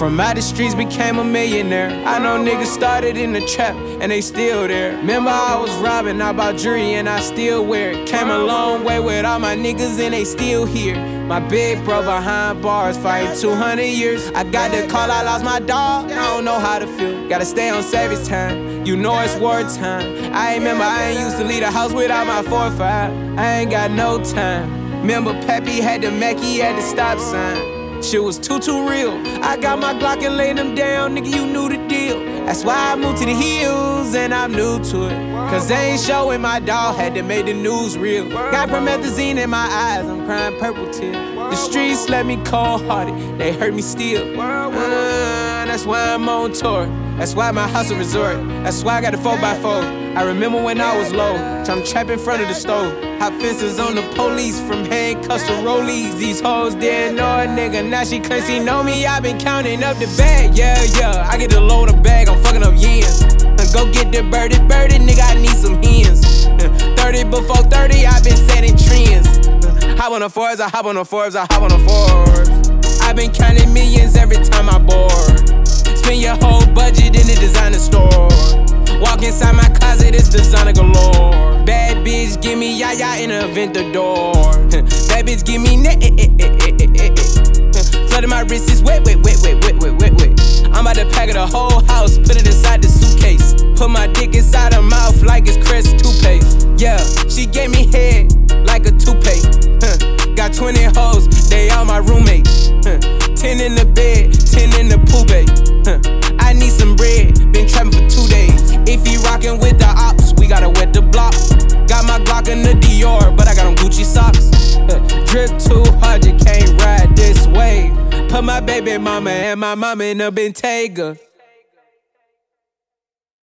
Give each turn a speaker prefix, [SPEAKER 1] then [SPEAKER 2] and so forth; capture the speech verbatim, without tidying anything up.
[SPEAKER 1] From out the streets became a millionaire. I know niggas started in the trap and they still there. Remember I was robbing, I bought jewelry and I still wear it. Came a long way with all my niggas and they still here. My big bro behind bars fighting two hundred years. I got the call, I lost my dog, I don't know how to feel. Gotta stay on service time, you know it's wartime. I remember I ain't used to leave the house without my four or five. I ain't got no time. Remember Peppy had the Mackie at the stop sign. Shit was too, too real. I got my Glock and laid them down, nigga, you knew the deal. That's why I moved to the hills and I'm new to it. Cause they ain't showing my dog, had to make the news real. Got promethazine in my eyes, I'm crying purple tears. The streets left me cold-hearted, they hurt me still. Uh, that's why I'm on tour. That's why my house a resort. That's why I got a four by four. I remember when I was low, trying to trap in front of the stove. Hot fences on the police, from handcuffs to rollies. These hoes didn't know a nigga, now she claims she know me. I been counting up the bag, yeah, yeah. I get a load of bag, I'm fucking up yens. Go get the birdie, birdie, nigga, I need some hens. thirty before thirty, I been setting trends. Hop on the Forbes, I hop on the Forbes, I hop on the Forbes. I been counting millions every time I board. Spend your whole budget in the designer store. Walk inside my closet, it's designer galore. Bad bitch, give me yaya in the Aventador. Bad bitch, give me net. Flooding my wrist is wet, wet, wet, wet, wet, wet, wet, wet. I'm about to pack it the whole house, put it inside the suitcase. Put my dick inside her mouth like it's Crest toothpaste. Yeah, she gave me head like a toupee. Huh. Got twenty hoes, they all my roommates. Huh. ten in the bed, ten in the pool bay. Huh. I need some bread, been trapping for two days. If he rockin' with the ops, we gotta wet the block. Got my Glock in the Dior, but I got on Gucci socks. Huh. Drip too hard, you can't ride this wave. Put my baby mama and my mama in a Bentayga.